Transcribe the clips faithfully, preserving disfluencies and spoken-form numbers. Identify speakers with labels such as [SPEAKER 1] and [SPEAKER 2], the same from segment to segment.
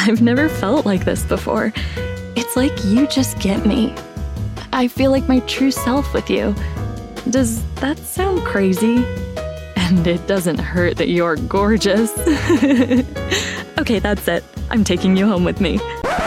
[SPEAKER 1] I've never felt like this before. It's like you just get me. I feel like my true self with you. Does that sound crazy? And it doesn't hurt that you're gorgeous. Okay, that's it. I'm taking you home with me.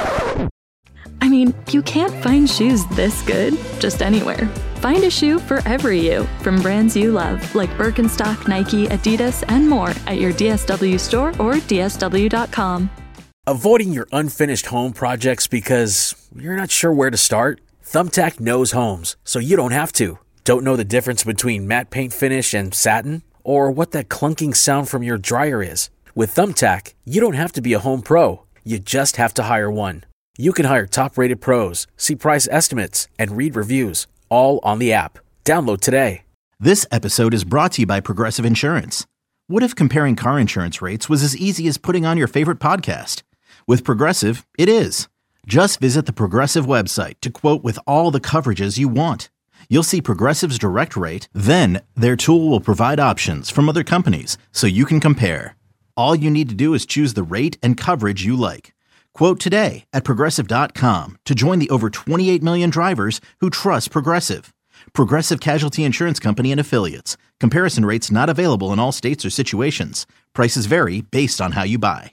[SPEAKER 1] I mean, you can't find shoes this good just anywhere. Find a shoe for every you from brands you love, like Birkenstock, Nike, Adidas, and more at your D S W store or D S W dot com.
[SPEAKER 2] Avoiding your unfinished home projects because you're not sure where to start? Thumbtack knows homes, so you don't have to. Don't know the difference between matte paint finish and satin? Or what that clunking sound from your dryer is? With Thumbtack, you don't have to be a home pro. You just have to hire one. You can hire top-rated pros, see price estimates, and read reviews, all on the app. Download today.
[SPEAKER 3] This episode is brought to you by Progressive Insurance. What if comparing car insurance rates was as easy as putting on your favorite podcast? With Progressive, it is. Just visit the Progressive website to quote with all the coverages you want. You'll see Progressive's direct rate, then their tool will provide options from other companies so you can compare. All you need to do is choose the rate and coverage you like. Quote today at Progressive dot com to join the over twenty-eight million drivers who trust Progressive. Progressive Casualty Insurance Company and Affiliates. Comparison rates not available in all states or situations. Prices vary based on how you buy.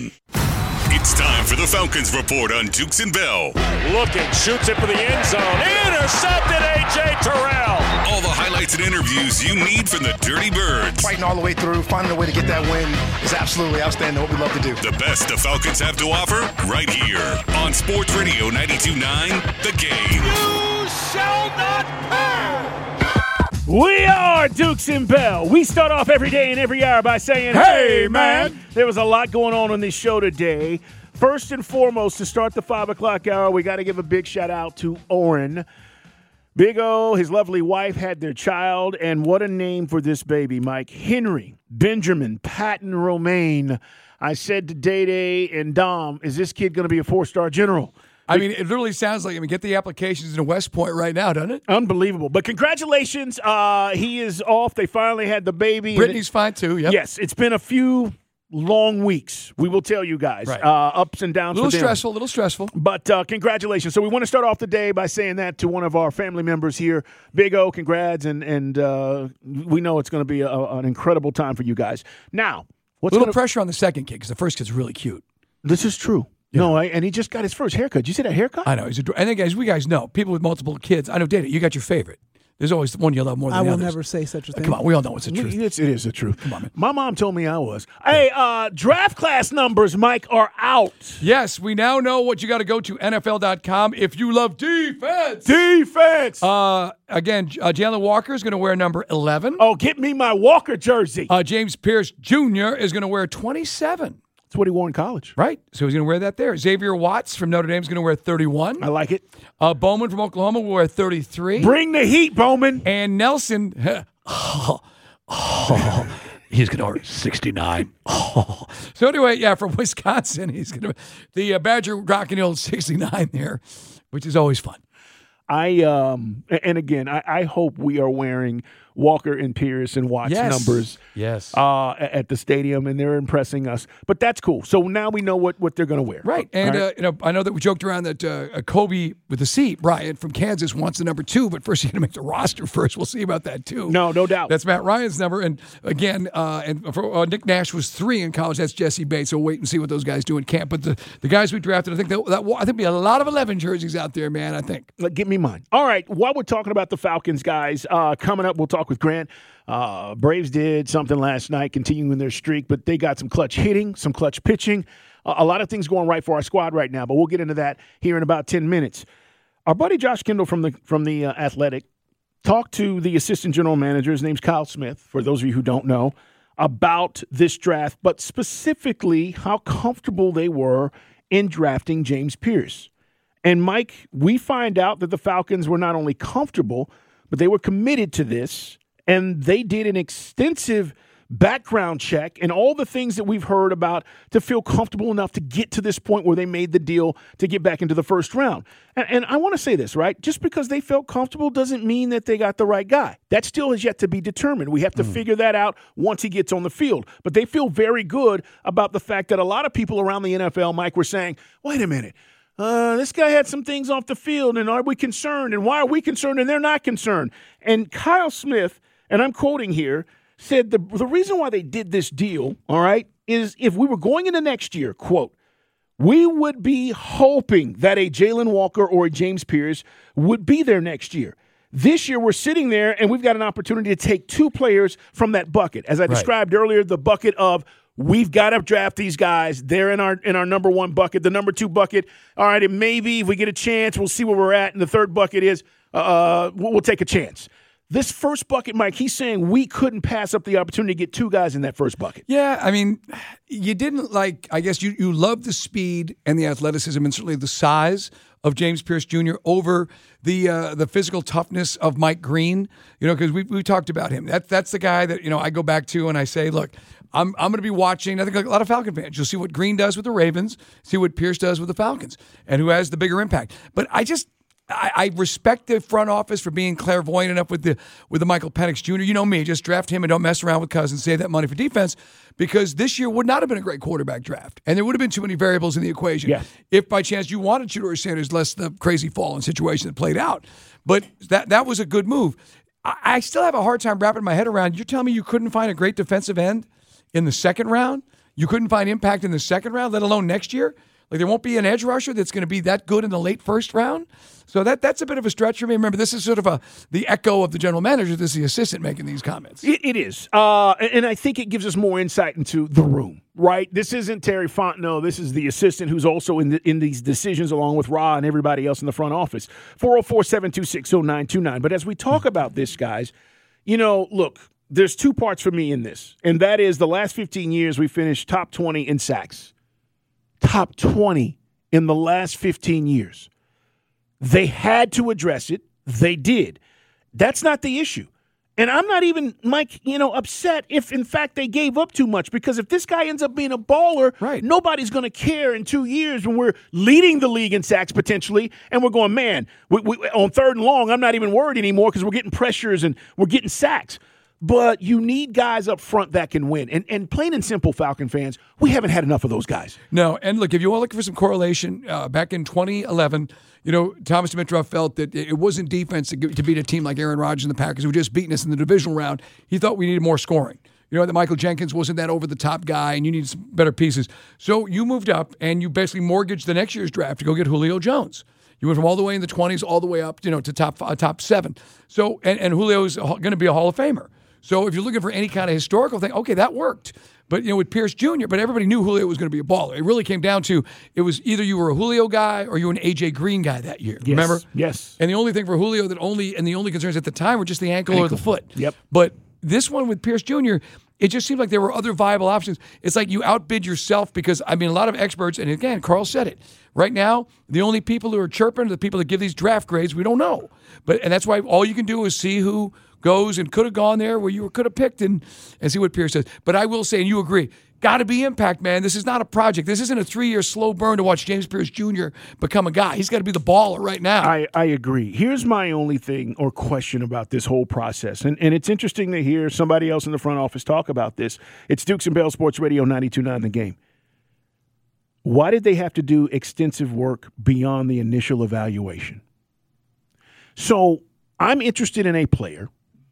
[SPEAKER 4] It's time for the Falcons Report on Dukes and Bell.
[SPEAKER 5] Looking, shoots it for the end zone. Intercepted, A J Terrell.
[SPEAKER 4] All the highlights and interviews you need from the Dirty Birds.
[SPEAKER 6] Fighting all the way through, finding a way to get that win is absolutely outstanding. What we love to do.
[SPEAKER 4] The best the Falcons have to offer right here on Sports Radio ninety-two point nine, The Game.
[SPEAKER 5] You shall not pass. We are Dukes and Bell. We start off every day and every hour by saying, hey, man. There was a lot going on on this show today. First and foremost, to start the five o'clock hour, we got to give a big shout-out to Oren. Big O, his lovely wife, had their child, and what a name for this baby, Mike. Henry Benjamin Patton Romaine. I said to Day-Day and Dom, is this kid going to be a four-star general?
[SPEAKER 7] I mean, it literally sounds like, I mean, get the applications in West Point right now, doesn't it?
[SPEAKER 5] Unbelievable. But congratulations. Uh, he is off. They finally had the baby.
[SPEAKER 7] Brittany's fine, too. Yep.
[SPEAKER 5] Yes, it's been a few long weeks. We will tell you guys.
[SPEAKER 7] Right.
[SPEAKER 5] Uh, ups and downs.
[SPEAKER 7] A little
[SPEAKER 5] for them.
[SPEAKER 7] stressful, a little stressful.
[SPEAKER 5] But uh, congratulations. So we want to start off the day by saying that to one of our family members here. Big O, congrats. And, and uh, we know it's going to be a, an incredible time for you guys. Now, what's
[SPEAKER 7] a little
[SPEAKER 5] gonna...
[SPEAKER 7] pressure on the second kid because the first kid's really cute.
[SPEAKER 5] This is true. Yeah. No, I, and he just got his first haircut. You see that haircut?
[SPEAKER 7] I know. He's a, and then, guys, we guys know people with multiple kids. I know, Data, you got your favorite. There's always one you love more than
[SPEAKER 8] I
[SPEAKER 7] the
[SPEAKER 8] will
[SPEAKER 7] others.
[SPEAKER 8] never say such a thing.
[SPEAKER 7] Come on, we all know it's the truth.
[SPEAKER 5] It's, it is the truth.
[SPEAKER 7] Come on, man.
[SPEAKER 5] My mom told me I was. Hey, uh, draft class numbers, Mike, are out.
[SPEAKER 7] Yes, we now know what you got to go to N F L dot com if you love defense.
[SPEAKER 5] Defense.
[SPEAKER 7] Uh, again, uh, Jalen Walker is going to wear number eleven.
[SPEAKER 5] Oh, get me my Walker jersey.
[SPEAKER 7] Uh, James Pierce Junior is going to wear twenty-seven.
[SPEAKER 5] That's what he wore in college.
[SPEAKER 7] Right. So he's going to wear that there. Xavier Watts from Notre Dame is going to wear thirty-one.
[SPEAKER 5] I like it.
[SPEAKER 7] Uh, Bowman from Oklahoma will wear thirty-three.
[SPEAKER 5] Bring the heat, Bowman.
[SPEAKER 7] And Nelson, oh, oh, he's going to wear sixty-nine. Oh. So anyway, yeah, from Wisconsin, he's going to the uh, Badger rocking the old sixty-nine there, which is always fun.
[SPEAKER 5] I um and again, I, I hope we are wearing Walker and Pierce and Watts
[SPEAKER 7] yes.
[SPEAKER 5] numbers
[SPEAKER 7] yes.
[SPEAKER 5] uh, at the stadium, and they're impressing us. But that's cool. So now we know what, what they're going to wear.
[SPEAKER 7] Right. And,
[SPEAKER 5] right?
[SPEAKER 7] Uh, you know, I know that we joked around that uh, Kobe with the C, Brian from Kansas, wants the number two, but first he's going to make the roster first. We'll see about that, too.
[SPEAKER 5] No, no doubt.
[SPEAKER 7] That's Matt Ryan's number. And, again, uh, and for, uh, Nick Nash was three in college. That's Jesse Bates. So wait and see what those guys do in camp. But the, the guys we drafted, I think that, that I think be a lot of eleven jerseys out there, man, I think.
[SPEAKER 5] Give me mine. All right. While we're talking about the Falcons, guys, uh, coming up, we'll talk with Grant. Uh, Braves did something last night, continuing their streak, but they got some clutch hitting, some clutch pitching. Uh, a lot of things going right for our squad right now, but we'll get into that here in about ten minutes. Our buddy Josh Kendall from the from the uh, Athletic talked to the assistant general manager, his name's Kyle Smith, for those of you who don't know, about this draft, but specifically how comfortable they were in drafting James Pierce. And, Mike, we find out that the Falcons were not only comfortable, but they were committed to this, and they did an extensive background check, and all the things that we've heard about to feel comfortable enough to get to this point where they made the deal to get back into the first round. And, and I want to say this, right? Just because they felt comfortable doesn't mean that they got the right guy. That still is yet to be determined. We have to mm. figure that out once he gets on the field. But they feel very good about the fact that a lot of people around the N F L, Mike, were saying, wait a minute, uh, this guy had some things off the field, and are we concerned? And why are we concerned? And they're not concerned. And Kyle Smith, and I'm quoting here, said the the reason why they did this deal, all right, is if we were going into next year, quote, we would be hoping that a Jalen Walker or a James Pierce would be there next year. This year we're sitting there and we've got an opportunity to take two players from that bucket. As I right. described earlier, the bucket of we've got to draft these guys. They're in our in our number one bucket. The number two bucket, all right, and maybe if we get a chance, we'll see where we're at. And the third bucket is uh, we'll, we'll take a chance. This first bucket, Mike, he's saying we couldn't pass up the opportunity to get two guys in that first bucket.
[SPEAKER 7] Yeah, I mean, you didn't like, I guess you, you love the speed and the athleticism and certainly the size of James Pierce Junior over the uh, the physical toughness of Mike Green, you know, because we we talked about him. That, that's the guy that, you know, I go back to and I say, look, I'm I'm going to be watching, I think like a lot of Falcon fans. You'll see what Green does with the Ravens, see what Pierce does with the Falcons, and who has the bigger impact. But I just... I, I respect the front office for being clairvoyant enough with the with the Michael Penix Junior You know me, just draft him and don't mess around with Cousins, save that money for defense, because this year would not have been a great quarterback draft. And there would have been too many variables in the equation. Yeah. If by chance you wanted Shedeur Sanders, less the crazy fallen situation that played out. But that that was a good move. I, I still have a hard time wrapping my head around, you're telling me you couldn't find a great defensive end in the second round? You couldn't find impact in the second round, let alone next year? Like there won't be an edge rusher that's going to be that good in the late first round? So that that's a bit of a stretch for me. Remember, this is sort of a the echo of the general manager. This is the assistant making these comments.
[SPEAKER 5] It, it is. Uh, and I think it gives us more insight into the room, right? This isn't Terry Fontenot. This is the assistant who's also in the, in these decisions along with Ra and everybody else in the front office. four oh four, seven two six, oh nine two nine. But as we talk about this, guys, you know, look, there's two parts for me in this. And that is the last fifteen years we finished top twenty in sacks. Top twenty in the last fifteen years. They had to address it. They did. That's not the issue. And I'm not even, Mike, you know, upset if, in fact, they gave up too much. Because if this guy ends up being a baller, right. nobody's going to care in two years when we're leading the league in sacks potentially. And we're going, man, we, we, on third and long, I'm not even worried anymore because we're getting pressures and we're getting sacks. But you need guys up front that can win. And and plain and simple, Falcon fans, we haven't had enough of those guys.
[SPEAKER 7] No, and look, if you want to look for some correlation, uh, back in twenty eleven, you know, Thomas Dimitroff felt that it wasn't defense to, to beat a team like Aaron Rodgers and the Packers who were just beating us in the divisional round. He thought we needed more scoring. You know, that Michael Jenkins wasn't that over-the-top guy, and you needed some better pieces. So you moved up, and you basically mortgaged the next year's draft to go get Julio Jones. You went from all the way in the twenties all the way up, you know, to top uh, top seven. So, and, and Julio's going to be a Hall of Famer. So if you're looking for any kind of historical thing, okay, that worked. But, you know, with Pierce Junior, but everybody knew Julio was going to be a baller. It really came down to it was either you were a Julio guy or you were an A J Green guy that year.
[SPEAKER 5] Yes.
[SPEAKER 7] Remember?
[SPEAKER 5] Yes.
[SPEAKER 7] And the only thing for Julio that only, and the only concerns at the time were just the ankle, ankle. or the foot.
[SPEAKER 5] Yep.
[SPEAKER 7] But this one with Pierce Junior, it just seemed like there were other viable options. It's like you outbid yourself because, I mean, a lot of experts, and again, Carl said it. Right now, the only people who are chirping are the people that give these draft grades. We don't know. But and that's why all you can do is see who goes and could have gone there where you could have picked and, and see what Pierce says. But I will say, and you agree, got to be impact, man. This is not a project. This isn't a three-year slow burn to watch James Pierce Junior become a guy. He's got to be the baller right now.
[SPEAKER 5] I, I agree. Here's my only thing or question about this whole process. And, and it's interesting to hear somebody else in the front office talk about this. It's Dukes and Bell Sports Radio ninety-two point nine The Game. Why did they have to do extensive work beyond the initial evaluation? So I'm interested in a player.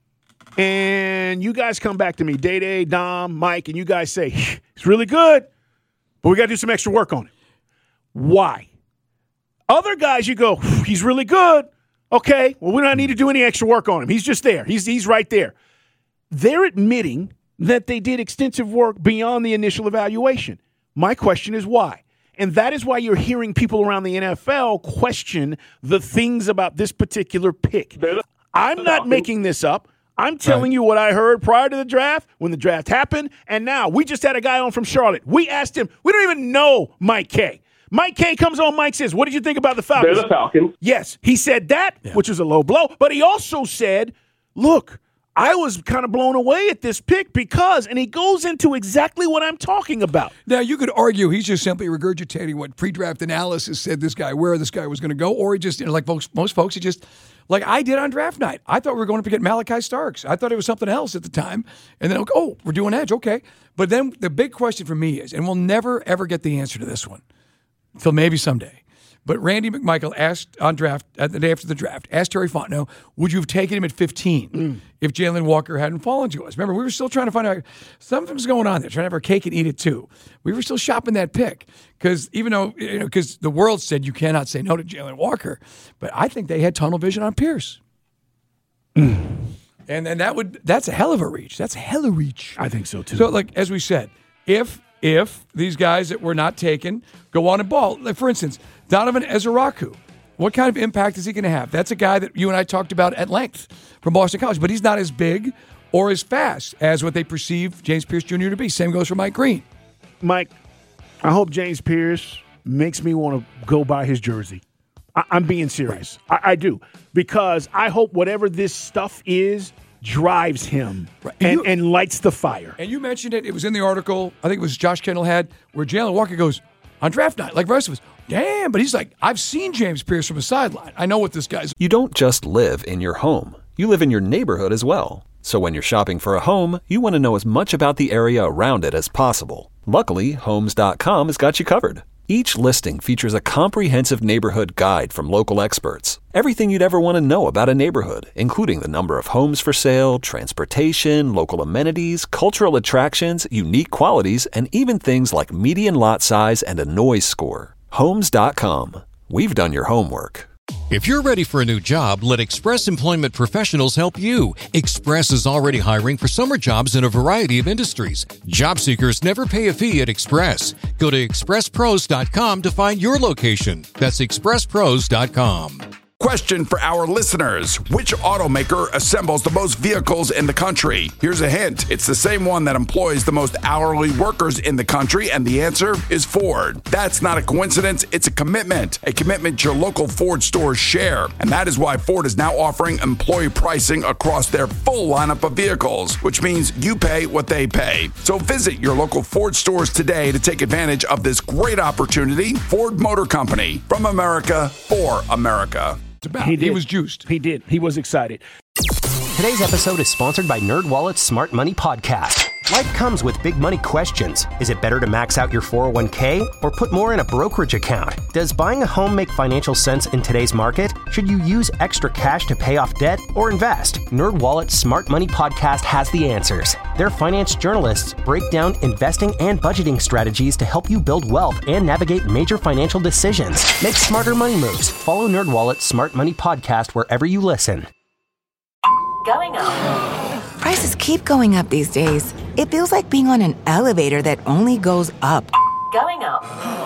[SPEAKER 5] And you guys come back to me, Day-Day, Dom, Mike, and you guys say, he's really good, but we got to do some extra work on it. Why? Other guys, you go, he's really good. Okay, well, we don't need to do any extra work on him. He's just there. He's, he's right there. They're admitting that they did extensive work beyond the initial evaluation. My question is why? And that is why you're hearing people around the N F L question the things about this particular pick. I'm not making this up. I'm telling right. you what I heard prior to the draft, when the draft happened, and now. We just had a guy on from Charlotte. We asked him. We don't even know Mike K. Mike K comes on, Mike says, what did you think about the Falcons?
[SPEAKER 8] They're the Falcons.
[SPEAKER 5] Yes, he said that, yeah. which was a low blow, but he also said, look, I was kind of blown away at this pick because, and he goes into exactly what I'm talking about.
[SPEAKER 7] Now, you could argue he's just simply regurgitating what pre-draft analysis said this guy, where this guy was going to go, or he just, you know, like most, most folks, he just, like I did on draft night. I thought we were going to get Malachi Starks. I thought it was something else at the time. And then, oh, we're doing edge. Okay. But then the big question for me is, and we'll never, ever get the answer to this one until maybe someday. But Randy McMichael asked on draft, at the day after the draft, asked Terry Fontenot, would you have taken him at fifteen mm. if Jalen Walker hadn't fallen to us? Remember, we were still trying to find out. Something's going on there, trying to have our cake and eat it too. We were still shopping that pick because even though, you know, because the world said you cannot say no to Jalen Walker, but I think they had tunnel vision on Pierce. Mm. And then that would, that's a hell of a reach. That's a hell of a reach.
[SPEAKER 5] I think so too.
[SPEAKER 7] So, like, as we said, if, if these guys that were not taken go on and ball, like for instance, Donovan Ezeraku, what kind of impact is he going to have? That's a guy that you and I talked about at length from Boston College, but he's not as big or as fast as what they perceive James Pierce Junior to be. Same goes for Mike Green.
[SPEAKER 5] Mike, I hope James Pierce makes me want to go buy his jersey. I- I'm being serious. Right. I-, I do. Because I hope whatever this stuff is drives him right. and, and, you, and lights the fire.
[SPEAKER 7] And you mentioned it. It was in the article, I think it was Josh Kendall had, where Jalen Walker goes, on draft night, like the rest of us, damn, but he's like, I've seen James Pierce from a sideline. I know what this guy's.
[SPEAKER 8] You don't just live in your home. You live in your neighborhood as well. So when you're shopping for a home, you want to know as much about the area around it as possible. Luckily, Homes dot com has got you covered. Each listing features a comprehensive neighborhood guide from local experts. Everything you'd ever want to know about a neighborhood, including the number of homes for sale, transportation, local amenities, cultural attractions, unique qualities, and even things like median lot size and a noise score. Homes dot com. We've done your homework.
[SPEAKER 9] If you're ready for a new job, let Express Employment Professionals help you. Express is already hiring for summer jobs in a variety of industries. Job seekers never pay a fee at Express. Go to express pros dot com to find your location. That's express pros dot com.
[SPEAKER 10] Question for our listeners. Which automaker assembles the most vehicles in the country? Here's a hint. It's the same one that employs the most hourly workers in the country, and the answer is Ford. That's not a coincidence. It's a commitment. A commitment your local Ford stores share. And that is why Ford is now offering employee pricing across their full lineup of vehicles, which means you pay what they pay. So visit your local Ford stores today to take advantage of this great opportunity. Ford Motor Company. From America, for America.
[SPEAKER 5] He, did.
[SPEAKER 7] He was juiced.
[SPEAKER 5] He did. He was excited.
[SPEAKER 11] Today's episode is sponsored by NerdWallet's Smart Money Podcast. Life comes with big money questions. Is it better to max out your four oh one k or put more in a brokerage account? Does buying a home make financial sense in today's market? Should you use extra cash to pay off debt or invest? NerdWallet's Smart Money Podcast has the answers. Their finance journalists break down investing and budgeting strategies to help you build wealth and navigate major financial decisions. Make smarter money moves. Follow NerdWallet's Smart Money Podcast wherever you listen.
[SPEAKER 12] Going up. Prices keep going up these days. It feels like being on an elevator that only goes up. Going up.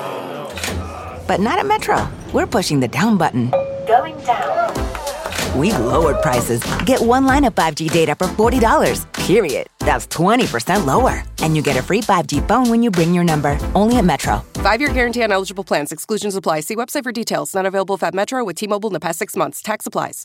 [SPEAKER 12] But not at Metro. We're pushing the down button. Going down. We've lowered prices. Get one line of five G data for forty dollars, period. That's twenty percent lower. And you get a free five G phone when you bring your number. Only at Metro.
[SPEAKER 13] Five-year guarantee on eligible plans. Exclusions apply. See website for details. Not available at Metro with T-Mobile in the past six months. Tax applies.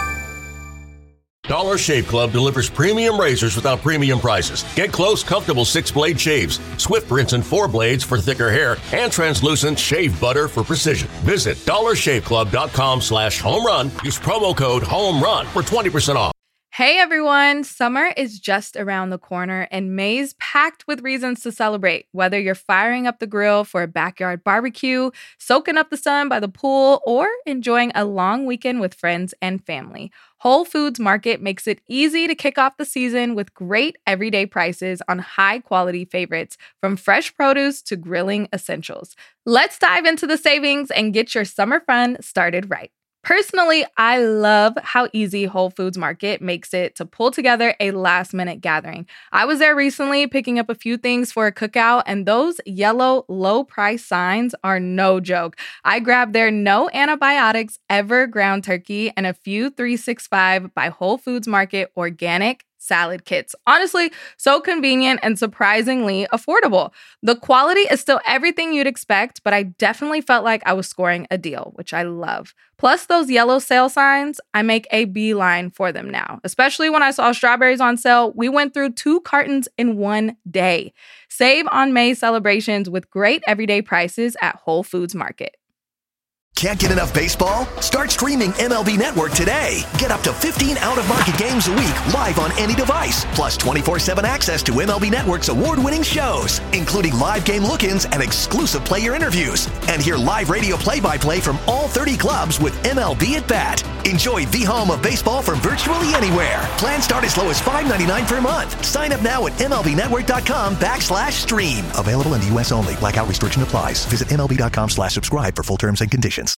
[SPEAKER 14] Dollar Shave Club delivers premium razors without premium prices. Get close, comfortable six-blade shaves, swift rinse and four blades for thicker hair, and translucent shave butter for precision. Visit dollar shave club dot com slash home run. Use promo code HOMERUN for twenty percent off.
[SPEAKER 15] Hey everyone, summer is just around the corner and May's packed with reasons to celebrate. Whether you're firing up the grill for a backyard barbecue, soaking up the sun by the pool, or enjoying a long weekend with friends and family, Whole Foods Market makes it easy to kick off the season with great everyday prices on high-quality favorites, from fresh produce to grilling essentials. Let's dive into the savings and get your summer fun started right. Personally, I love how easy Whole Foods Market makes it to pull together a last-minute gathering. I was there recently picking up a few things for a cookout, and those yellow low-price signs are no joke. I grabbed their no antibiotics ever ground turkey and a few three sixty-five by Whole Foods Market organic salad kits. Honestly, so convenient and surprisingly affordable. The quality is still everything you'd expect, but I definitely felt like I was scoring a deal, which I love. Plus those yellow sale signs, I make a beeline for them now. Especially when I saw strawberries on sale, we went through two cartons in one day. Save on May celebrations with great everyday prices at Whole Foods Market.
[SPEAKER 16] Can't get enough baseball? Start streaming M L B Network today. Get up to fifteen out-of-market games a week live on any device, plus twenty-four seven access to M L B Network's award-winning shows, including live game look-ins and exclusive player interviews. And hear live radio play-by-play from all thirty clubs with M L B at Bat. Enjoy the home of baseball from virtually anywhere. Plans start as low as five ninety-nine per month. Sign up now at MLBnetwork.com backslash stream. Available in the U S only. Blackout restriction applies. Visit MLB.com slash subscribe for full terms and conditions.